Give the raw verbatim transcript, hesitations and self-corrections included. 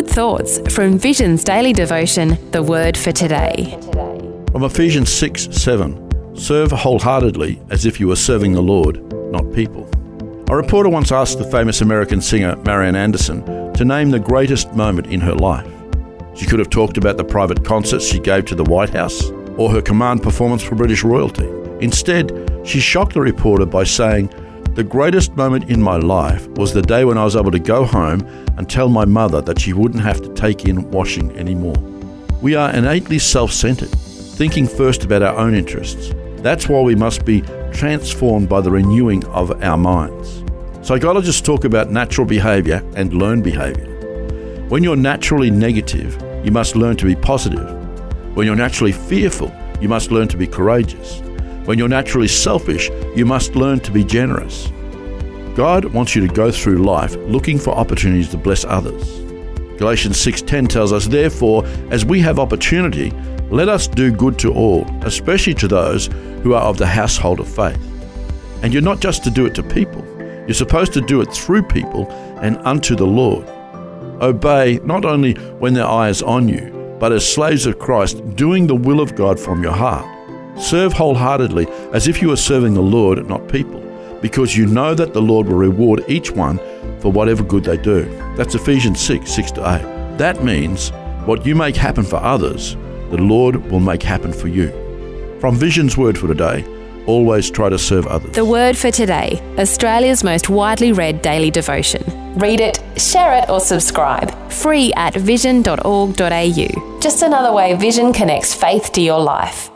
good thoughts from Vision's daily devotion, The Word for Today. From Ephesians six seven, serve wholeheartedly as if you were serving the Lord, not people. A reporter once asked the famous American singer Marian Anderson to name the greatest moment in her life. She could have talked about the private concerts she gave to the White House or her command performance for British royalty. Instead, she shocked the reporter by saying, "The greatest moment in my life was the day when I was able to go home and tell my mother that she wouldn't have to take in washing anymore." We are innately self-centered, thinking first about our own interests. That's why we must be transformed by the renewing of our minds. Psychologists talk about natural behavior and learned behavior. When you're naturally negative, you must learn to be positive. When you're naturally fearful, you must learn to be courageous. When you're naturally selfish, you must learn to be generous. God wants you to go through life looking for opportunities to bless others. Galatians six ten tells us, "Therefore, as we have opportunity, let us do good to all, especially to those who are of the household of faith." And you're not just to do it to people. You're supposed to do it through people and unto the Lord. Obey not only when their eye is on you, but as slaves of Christ, doing the will of God from your heart. Serve wholeheartedly as if you are serving the Lord, not people, because you know that the Lord will reward each one for whatever good they do. That's Ephesians six, six to eight. That means what you make happen for others, the Lord will make happen for you. From Vision's Word for Today, always try to serve others. The Word for Today, Australia's most widely read daily devotion. Read it, share it or subscribe. Free at vision dot org dot a u. Just another way Vision connects faith to your life.